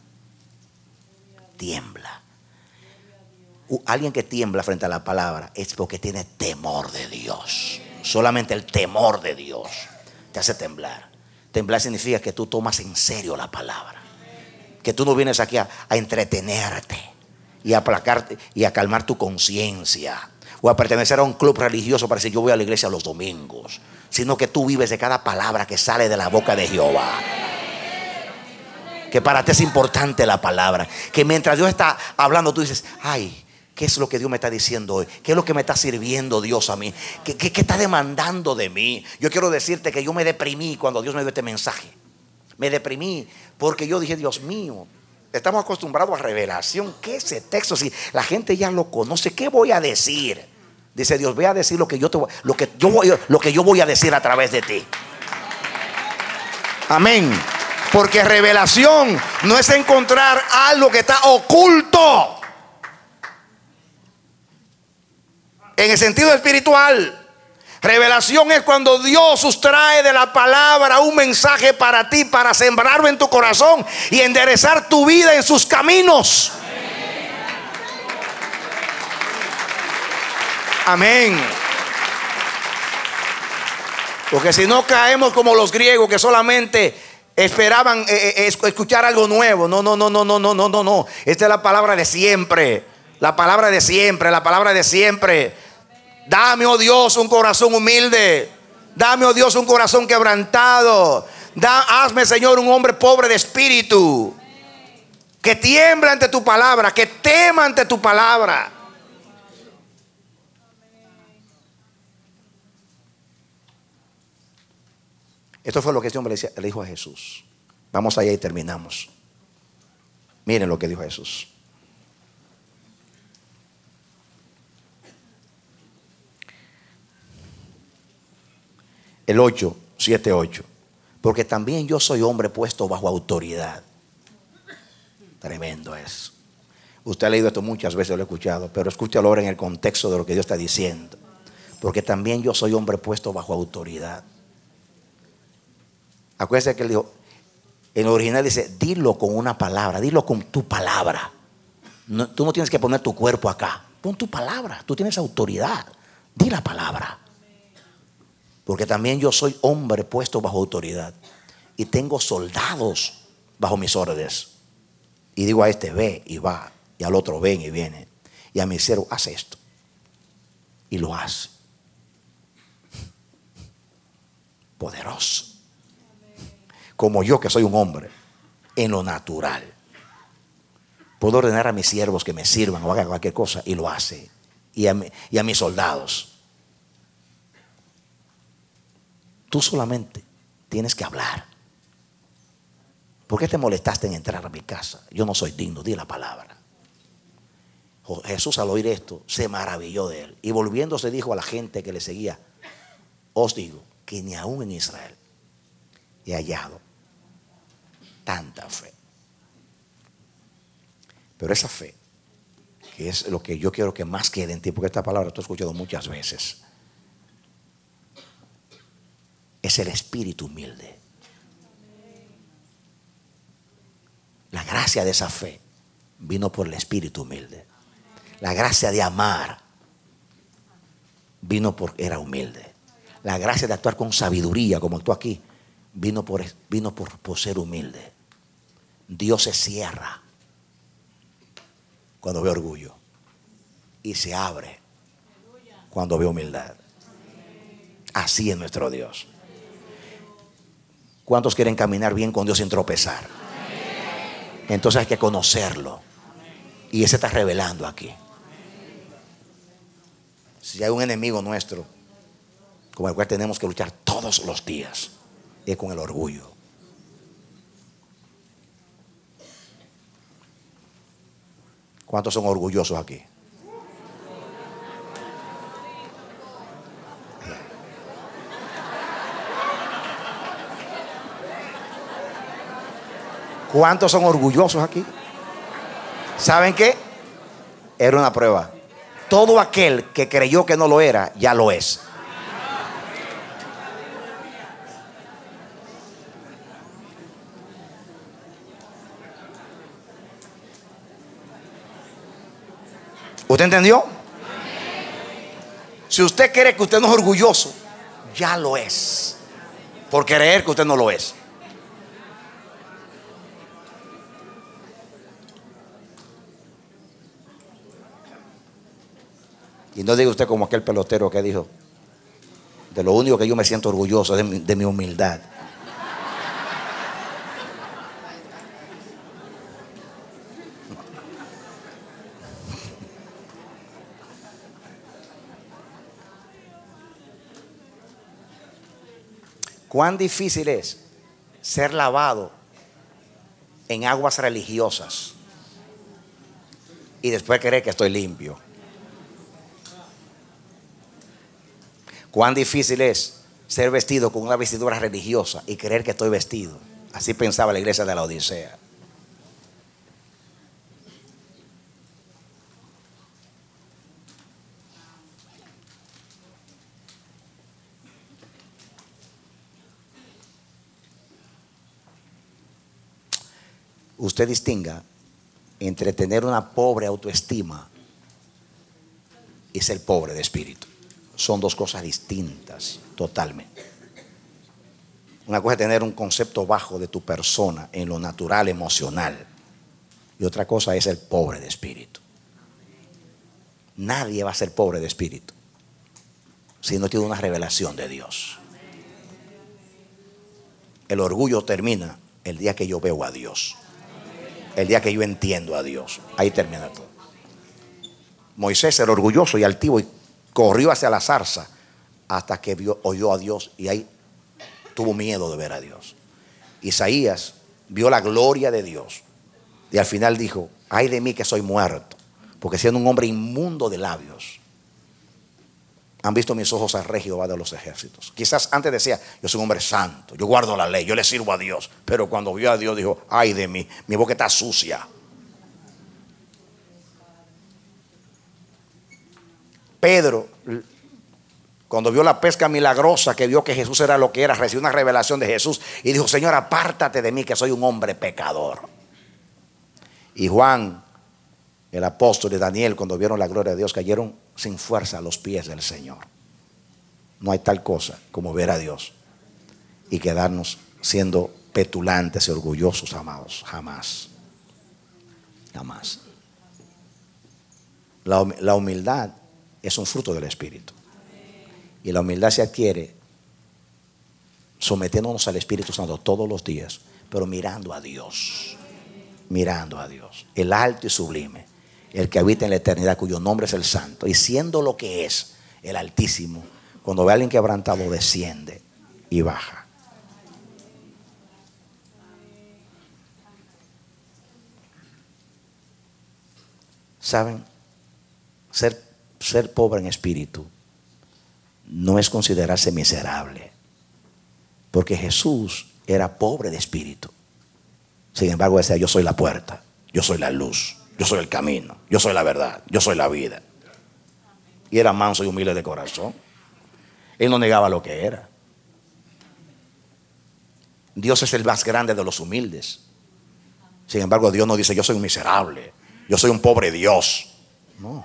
Tiembla. Alguien que tiembla frente a la palabra es porque tiene temor de Dios. Solamente el temor de Dios te hace temblar. Temblar significa que tú tomas en serio la palabra, que tú no vienes aquí a, a entretenerte y a aplacarte y a calmar tu conciencia o a pertenecer a un club religioso para decir yo voy a la iglesia los domingos, sino que tú vives de cada palabra que sale de la boca de Jehová. Que para ti es importante la palabra, que mientras Dios está hablando tú dices, ay, ¿qué es lo que Dios me está diciendo hoy? ¿Qué es lo que me está sirviendo Dios a mí? ¿Qué, qué, qué está demandando de mí? Yo quiero decirte que yo me deprimí cuando Dios me dio este mensaje. Me deprimí porque yo dije, Dios mío, estamos acostumbrados a revelación. ¿Qué es ese texto? Si la gente ya lo conoce, ¿qué voy a decir? Dice Dios, ve a decir lo que yo, te, lo que yo, voy, lo que yo voy a decir a través de ti. Amén. Porque revelación no es encontrar algo que está oculto. En el sentido espiritual, revelación es cuando Dios sustrae de la palabra un mensaje para ti, para sembrarlo en tu corazón y enderezar tu vida en sus caminos. Amén. Porque si no caemos como los griegos que solamente esperaban eh, eh, escuchar algo nuevo. No, no, no, no, no, no, no, no, no. Esta es la palabra de siempre. La palabra de siempre, la palabra de siempre. Dame, oh Dios, un corazón humilde. Dame, oh Dios, un corazón quebrantado. Da, hazme, Señor, un hombre pobre de espíritu, que tiembla ante tu palabra, que tema ante tu palabra. Esto fue lo que este hombre le dijo a Jesús. Vamos allá y terminamos. Miren lo que dijo Jesús. El ocho, siete, ocho. Porque también yo soy hombre puesto bajo autoridad. Tremendo es. Usted ha leído esto muchas veces, lo he escuchado, pero escúchalo ahora en el contexto de lo que Dios está diciendo. Porque también yo soy hombre puesto bajo autoridad. Acuérdense que él dijo, en el original dice, dilo con una palabra, dilo con tu palabra. No, tú no tienes que poner tu cuerpo acá. Pon tu palabra, tú tienes autoridad. Di la palabra. Porque también yo soy hombre puesto bajo autoridad y tengo soldados bajo mis órdenes. Y digo a este, ve y va, y al otro ven y viene, y a mi siervo, haz esto, y lo hace. Poderoso. Como yo, que soy un hombre en lo natural, puedo ordenar a mis siervos que me sirvan o hagan cualquier cosa, y lo hace. Y a, mi, y a mis soldados. Tú solamente tienes que hablar. ¿Por qué te molestaste en entrar a mi casa? Yo no soy digno, di la palabra. Jesús, al oír esto, se maravilló de él, y volviéndose dijo a la gente que le seguía, os digo que ni aún en Israel he hallado tanta fe. Pero esa fe que es lo que yo quiero que más quede en ti, porque esta palabra tú has escuchado muchas veces, es el espíritu humilde. La gracia de esa fe vino por el espíritu humilde. La gracia de amar vino por era humilde. La gracia de actuar con sabiduría, como tú aquí, vino por, vino por, por ser humilde. Dios se cierra cuando ve orgullo y se abre cuando ve humildad. Así es nuestro Dios. ¿Cuántos quieren caminar bien con Dios sin tropezar? Entonces hay que conocerlo. Y Él se está revelando aquí. Si hay un enemigo nuestro con el cual tenemos que luchar todos los días, es con el orgullo. ¿Cuántos son orgullosos aquí? ¿Cuántos son orgullosos aquí? ¿Saben qué? Era una prueba. Todo aquel que creyó que no lo era, ya lo es. ¿Usted entendió? Si usted cree que usted no es orgulloso, ya lo es. Por creer que usted no lo es. Y no diga usted como aquel pelotero que dijo: de lo único que yo me siento orgulloso es de mi, de mi humildad. Cuán difícil es ser lavado en aguas religiosas y después creer que estoy limpio. Cuán difícil es ser vestido con una vestidura religiosa y creer que estoy vestido. Así pensaba la iglesia de la Odisea. Usted distinga entre tener una pobre autoestima y ser pobre de espíritu. Son dos cosas distintas totalmente. Una cosa es tener un concepto bajo de tu persona en lo natural, emocional, y otra cosa es ser pobre de espíritu. Nadie va a ser pobre de espíritu si no tiene una revelación de Dios. El orgullo termina el día que yo veo a Dios, el día que yo entiendo a Dios. Ahí termina todo. Moisés era orgulloso y altivo y corrió hacia la zarza hasta que vio, oyó a Dios, y ahí tuvo miedo de ver a Dios. Isaías vio la gloria de Dios y al final dijo: ay de mí que soy muerto, porque siendo un hombre inmundo de labios, han visto mis ojos al Rey Jehová de los ejércitos. Quizás antes decía: yo soy un hombre santo, yo guardo la ley, yo le sirvo a Dios. Pero cuando vio a Dios dijo: ay de mí, mi boca está sucia. Pedro, cuando vio la pesca milagrosa, que vio que Jesús era lo que era, recibió una revelación de Jesús y dijo: Señor, apártate de mí que soy un hombre pecador. Y Juan, el apóstol, y Daniel, cuando vieron la gloria de Dios, cayeron sin fuerza a los pies del Señor. No hay tal cosa como ver a Dios y quedarnos siendo petulantes y orgullosos, amados. Jamás. Jamás. La, la humildad es un fruto del Espíritu. Y la humildad se adquiere sometiéndonos al Espíritu Santo todos los días, pero mirando a Dios. Mirando a Dios, el alto y sublime, el que habita en la eternidad, cuyo nombre es el Santo. Y siendo lo que es el Altísimo, cuando ve a alguien quebrantado, desciende y baja. ¿Saben? Ser Ser pobre en espíritu no es considerarse miserable, porque Jesús era pobre de espíritu. Sin embargo decía: yo soy la puerta, yo soy la luz. Yo soy el camino, yo soy la verdad, yo soy la vida. Y era manso y humilde de corazón. Él no negaba lo que era. Dios es el más grande de los humildes. Sin embargo, Dios no dice: yo soy un miserable, yo soy un pobre Dios. No.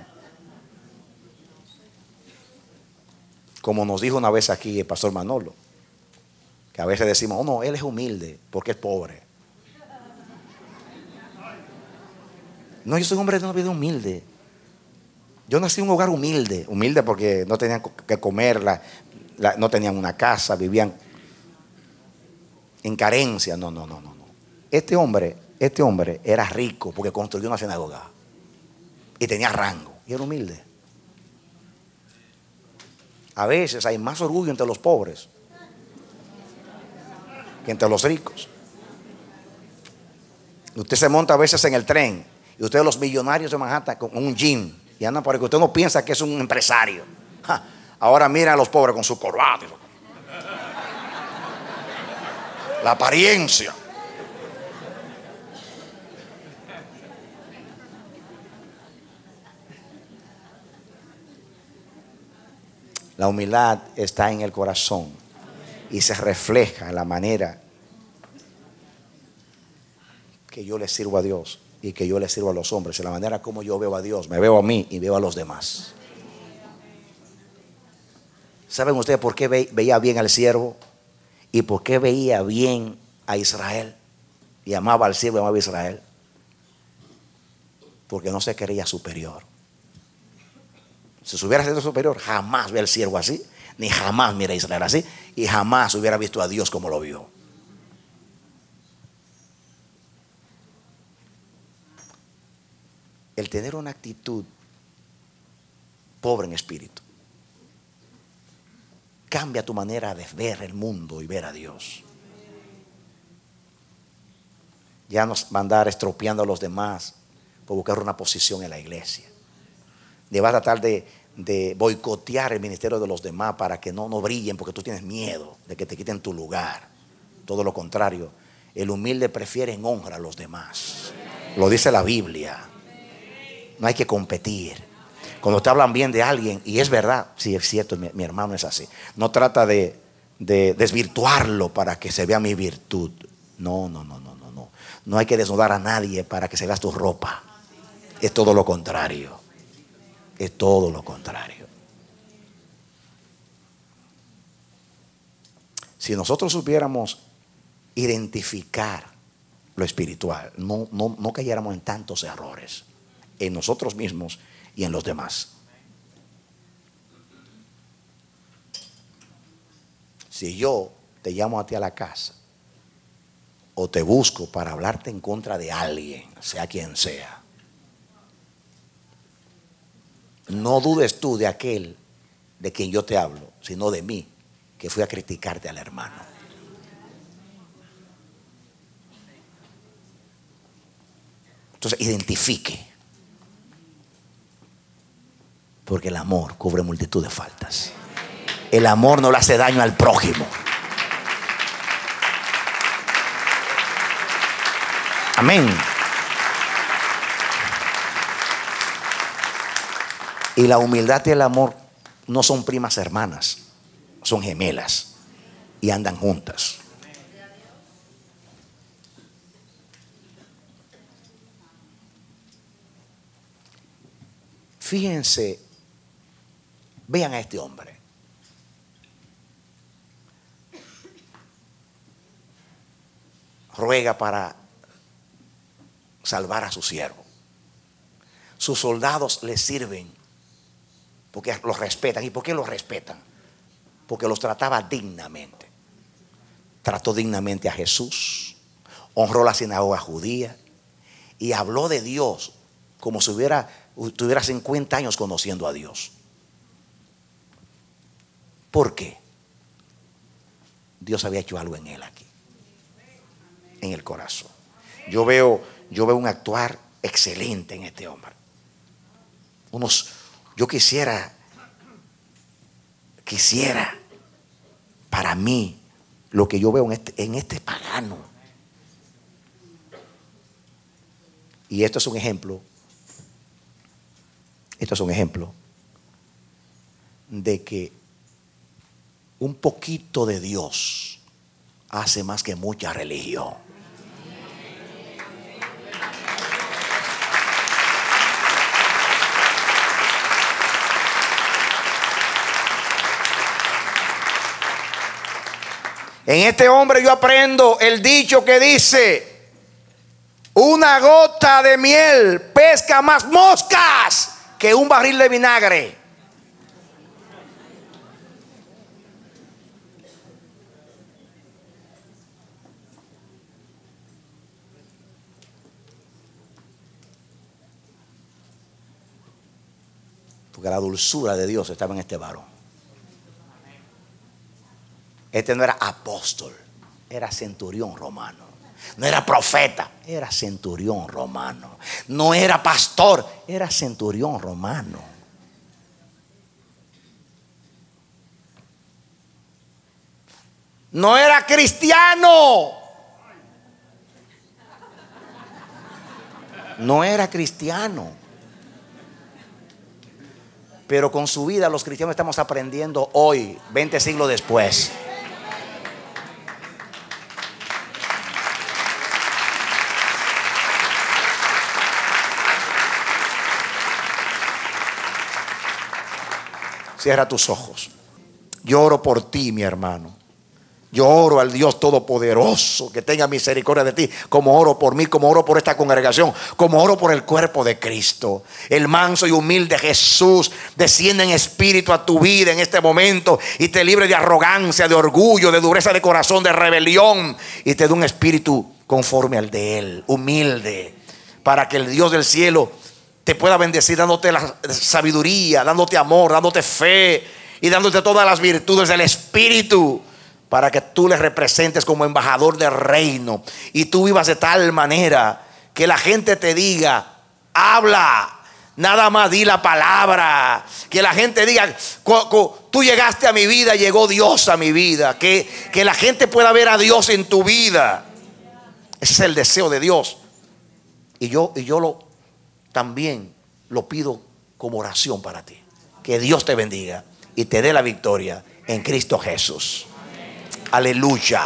Como nos dijo una vez aquí el pastor Manolo, que a veces decimos: oh no, él es humilde porque es pobre. No, yo soy un hombre de una vida humilde. Yo nací en un hogar humilde. Humilde porque no tenían que comer, la, la, no tenían una casa, vivían en carencia. No, no, no, no, no. Este hombre, este hombre era rico porque construyó una sinagoga y tenía rango y era humilde. A veces hay más orgullo entre los pobres que entre los ricos. Usted se monta a veces en el tren y ustedes, los millonarios de Manhattan, con un jean y andan por ahí, que usted no piensa que es un empresario. Ja, ahora mira a los pobres con su corbata, la apariencia. La humildad está en el corazón y se refleja en la manera que yo le sirvo a Dios y que yo le sirvo a los hombres, en la manera como yo veo a Dios, me veo a mí y veo a los demás. ¿Saben ustedes por qué ve, veía bien al siervo y por qué veía bien a Israel y amaba al siervo y amaba a Israel? Porque no se creía superior. Si se hubiera sido superior, jamás ve al siervo así, ni jamás mira a Israel así, y jamás hubiera visto a Dios como lo vio. El tener una actitud pobre en espíritu cambia tu manera de ver el mundo y ver a Dios. Ya no va a andar estropeando a los demás por buscar una posición en la iglesia. Ni va a tratar de, de boicotear el ministerio de los demás para que no, no brillen porque tú tienes miedo de que te quiten tu lugar. Todo lo contrario, el humilde prefiere en honra a los demás. Lo dice la Biblia. No hay que competir. Cuando te hablan bien de alguien, y es verdad, sí es cierto, mi, mi hermano es así, no trata de, de desvirtuarlo para que se vea mi virtud. No, no, no, no, no, no. No hay que desnudar a nadie para que se vea tu ropa. Es todo lo contrario. Es todo lo contrario. Si nosotros supiéramos identificar lo espiritual, no, no, no cayéramos en tantos errores en nosotros mismos y en los demás. Si yo te llamo a ti a la casa o te busco para hablarte en contra de alguien, sea quien sea, no dudes tú de aquel de quien yo te hablo, sino de mí, que fui a criticarte al hermano. Entonces identifique, porque el amor cubre multitud de faltas. El amor no le hace daño al prójimo. Amén. Y la humildad y el amor no son primas hermanas, son gemelas y andan juntas. Fíjense, vean a este hombre. Ruega para salvar a su siervo. Sus soldados le sirven porque los respetan. ¿Y por qué los respetan? Porque los trataba dignamente. Trató dignamente a Jesús, honró la sinagoga judía y habló de Dios como si hubiera, tuviera cincuenta años conociendo a Dios. ¿Por qué? Dios había hecho algo en él aquí, en el corazón. Yo veo, yo veo un actuar excelente en este hombre. Unos, yo quisiera, quisiera para mí lo que yo veo en este, en este pagano. Y esto es un ejemplo Esto es un ejemplo de que un poquito de Dios hace más que mucha religión. En este hombre yo aprendo el dicho que dice: una gota de miel pesca más moscas que un barril de vinagre. Porque la dulzura de Dios estaba en este varón. Este no era apóstol, era centurión romano. No era profeta, era centurión romano. No era pastor, era centurión romano. No era cristiano. No era cristiano. Pero con su vida los cristianos estamos aprendiendo hoy, veinte siglos después. Cierra tus ojos. Yo oro por ti, mi hermano. Yo oro al Dios Todopoderoso que tenga misericordia de ti, como oro por mí, como oro por esta congregación, como oro por el cuerpo de Cristo. El manso y humilde Jesús desciende en espíritu a tu vida en este momento y te libre de arrogancia, de orgullo, de dureza de corazón, de rebelión, y te dé un espíritu conforme al de Él, humilde, para que el Dios del cielo te pueda bendecir dándote la sabiduría, dándote amor, dándote fe y dándote todas las virtudes del Espíritu, para que tú le representes como embajador del reino y tú vivas de tal manera que la gente te diga: habla, nada más di la palabra. Que la gente diga: tú llegaste a mi vida, llegó Dios a mi vida. Que, que la gente pueda ver a Dios en tu vida. Ese es el deseo de Dios. Y yo, y yo lo, también lo pido como oración para ti. Que Dios te bendiga y te dé la victoria en Cristo Jesús. Aleluya.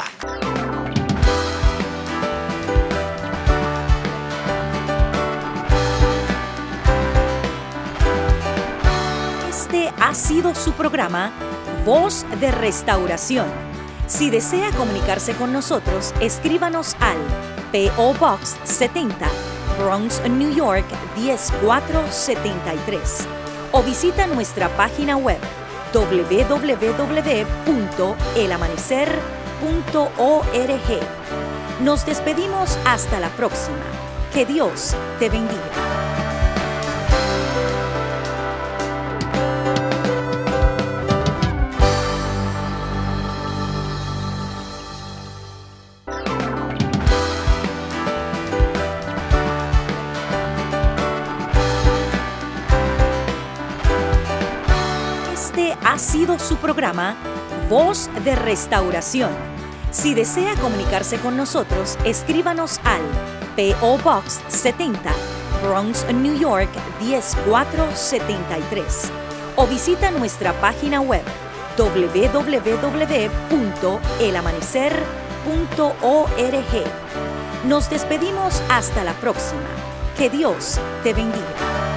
Este ha sido su programa Voz de Restauración. Si desea comunicarse con nosotros, escríbanos al P O Box setenta, Bronx, New York diez mil cuatrocientos setenta y tres, o visita nuestra página web doble u doble u doble u punto el amanecer punto org. Nos despedimos hasta la próxima. Que Dios te bendiga. Ha sido su programa Voz de Restauración. Si desea comunicarse con nosotros, escríbanos al P O Box setenta, Bronx, New York diez mil cuatrocientos setenta y tres, o visita nuestra página web doble u doble u doble u punto el amanecer punto org. Nos despedimos hasta la próxima. Que Dios te bendiga.